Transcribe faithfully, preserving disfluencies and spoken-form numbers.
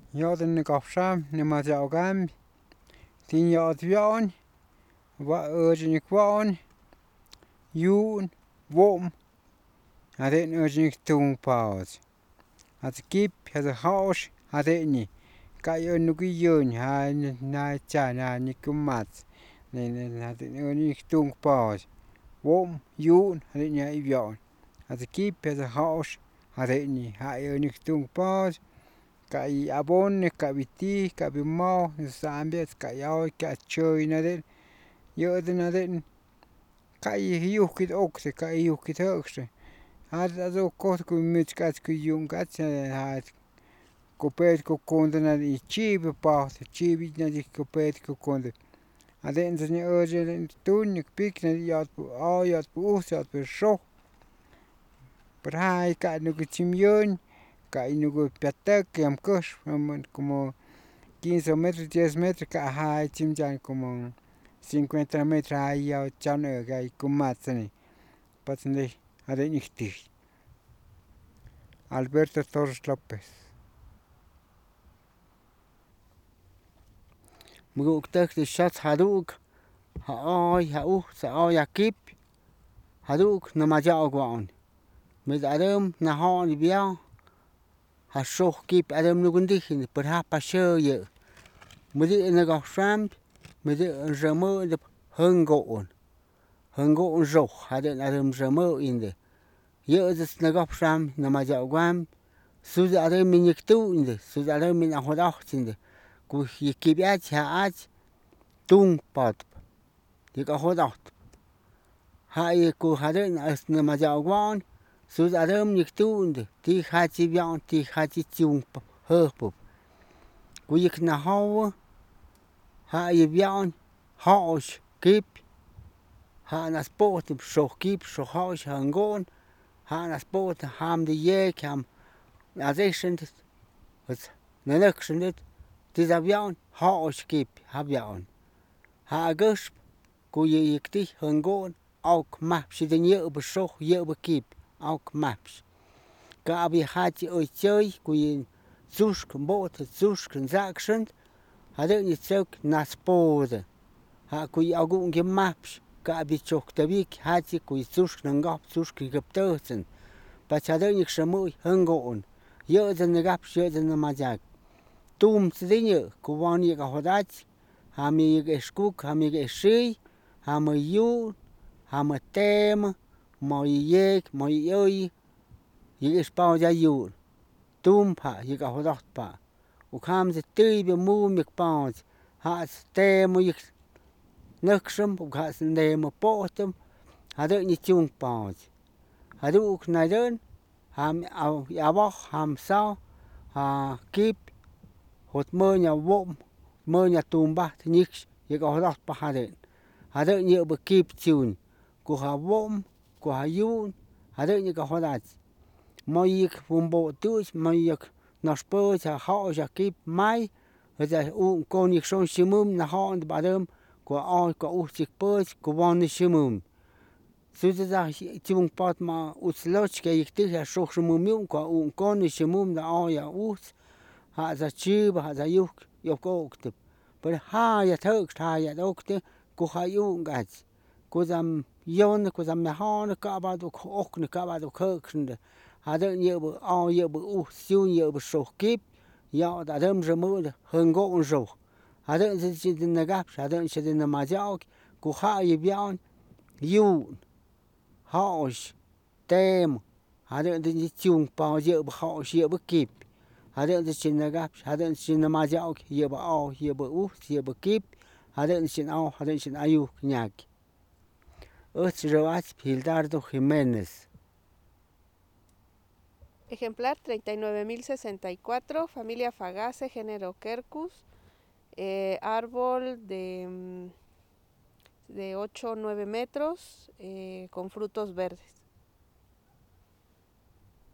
Yod in gofram ne ma jaugam tin yod vion wa urging kwon yun wom aden urging tung paus at keep has a house adeni kayo nugi yun ha na cha na ni kumat ne ne urging tung paus wom yun aden ya vion at keep has a house adeni ha urging tung paus kai abon ka biti ka bimo sambes ka yaw ka choy na den yod na den kai yukit okse kai yukit okse had azo kot ku mit kat ku yung kat ha kopet ku konde na i chib pa chib na di kopet ku konde aden zne oje tun pik na yod o yod pu yod pu sho pra ka nu chim yun kai nu piatek yam kosh como quince metros diez metros ka ha chimjan como cincuenta metros ay ya chane ga kumatsani patsne aden ikti Alberto Torres Lopez muguk tak de shat haduk ha oy ha u sa oy akip haduk na ma ja gwan mit adem na ha ni bia ha shoh kip adem nu gundi per ha pa shoye mudi na ga sham mudi ramo de hungon hungon ro adem adem ramo inde ye is na ga sham na ma ja gwan su adem min tu inde su adem min a hoda inde ku ki bia cha ach tung pat di ka hoda ha ye ku adem as na ma ja gwan su adem ni tu inde ti ha chi bia ti ha chi chung hơ pu ku yik na ha ha ye bia ha kip ha na sport sho kip sho ha hangon ha na sport ham de ye kam na zeshend het na nekshend ti da bia ha kip ha bia ha gus ku ye yikti hangon ook map si de ye be sho ye be kip ook maps ka bi ha chi oi choy ku ye zusk bot zusk zakshend hade ni tsok na sport ha ku agun ge maps ka bi chok tabik ha chi ku zusk ngap zusk geptosen pa chade ni shmoy hangon ye de ne gap ye de ma jak tum tsinye ku wan ye ga hodach ha mi ge skuk ha mi ge shi ha mo yu ha mo tem mo ye mo yoy ye spa ja yu tum pa ye ga hodat pa u kam ze tey be mu mi pa ha te mo ye neksham u ga ne mo potem hade ni chung pa hadu na den ham au ya bo ham sa ha kip hot mo nya wom mo nya tumba nik ye ga hodat pa hade hade ni be kip chun ku ha wom ku ha yun hade ni ga hodat mo yik fumbo tu mo yik na spo cha ha ja kip mai ja u kon ik son shimum na ha ba dem ku a ko u chik po ku wan ni shimum su za chung pat ma u sloch ke ik ti ja sho shimum yun ko u kon ni shimum da a ya u ha za chi ba za yuk yo ko kt per ha ya thok ha ya dokte ku ha yu gach ku zam yon ku zam ha ka ba du ok ni ka ba du khok hade ni bu a ye bu u siu ye bu sho kip ya da dem remo hangon ro hade ji na gap hade shi na ma ja ku ha ye bia yu ha tem hade ni chung pa ye bu ha ye bu kip hade ji na gap hade shi na ma ja ye bu a ye bu u ye bu kip hade shin a hade shin ayu nyak och roach Gildardo Jiménez. Ejemplar treinta y nueve mil sesenta y cuatro, familia Fagace, género Quercus, eh, árbol de, de ocho o nueve metros, eh, con frutos verdes.